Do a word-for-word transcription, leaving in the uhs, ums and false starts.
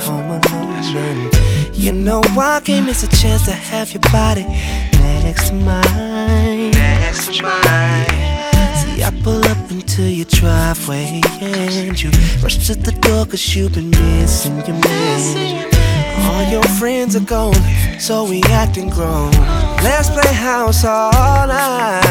for my moment. You know I can't miss a chance to have your body next to mine. Next to mine. See, I pull up into your driveway and you rush to the door cause you've been missing your man. All your friends are gone, so we acting grown. Let's play house all night.